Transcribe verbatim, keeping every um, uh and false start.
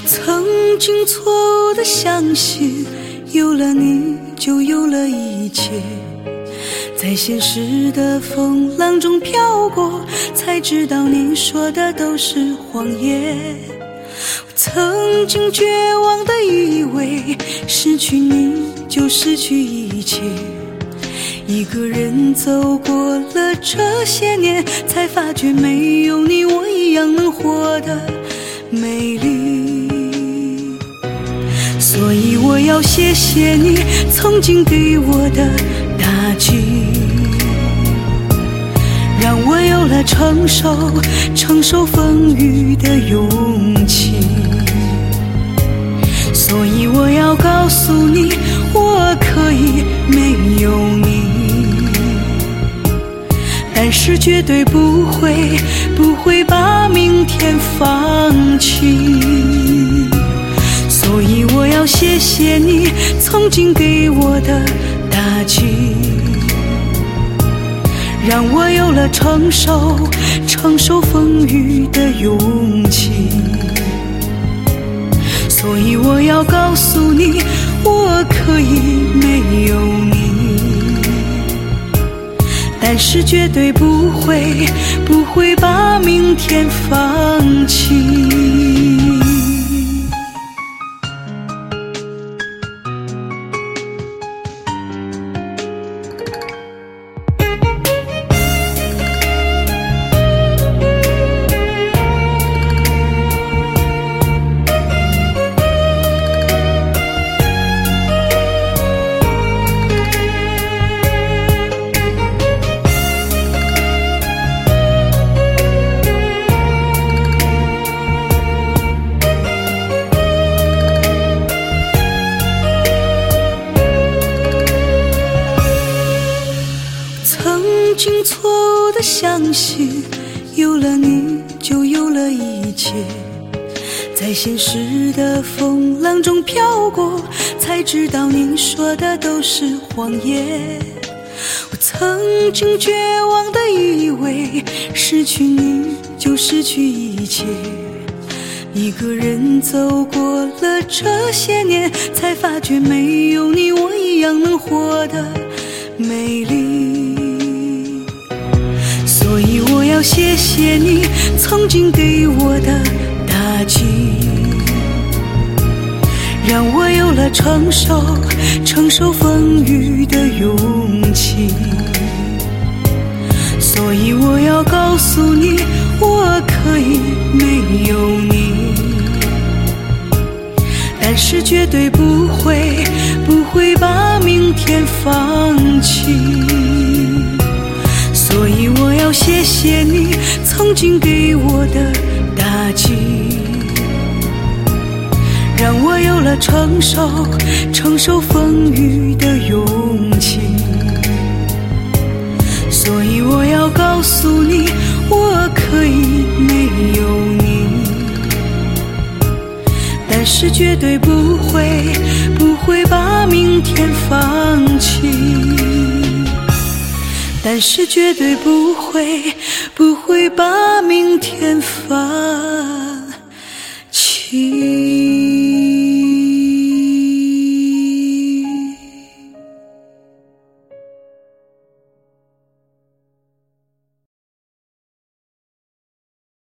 曾经错误的相信，有了你就有了一切，在现实的风浪中飘过，才知道你说的都是谎言。我曾经绝望的以为，失去你就失去一切，一个人走过了这些年，才发觉没有你我一样能活得美丽。所以我要谢谢你曾经给我的打击，让我有了承受承受风雨的勇气。所以我要告诉你，我可以没有你，但是绝对不会不会把明天放弃。所以我要谢谢你曾经给我的打击，让我有了承受承受风雨的勇气。所以我要告诉你，我可以没有你，但是绝对不会不会把明天放弃。曾经错误的相信，有了你就有了一切，在现实的风浪中飘过，才知道你说的都是谎言。我曾经绝望的以为，失去你就失去一切，一个人走过了这些年，才发觉没有你我一样能活得美丽。所以我要谢谢你曾经给我的打击，让我有了承受承受风雨的勇气。所以我要告诉你，我可以没有你，但是绝对不会不会把明天放弃。所以我要谢谢你曾经给我的打击，让我有了承受承受风雨的勇气。所以我要告诉你，我可以没有你，但是绝对不会不会把明天放弃，但是绝对不会不会把明天放弃。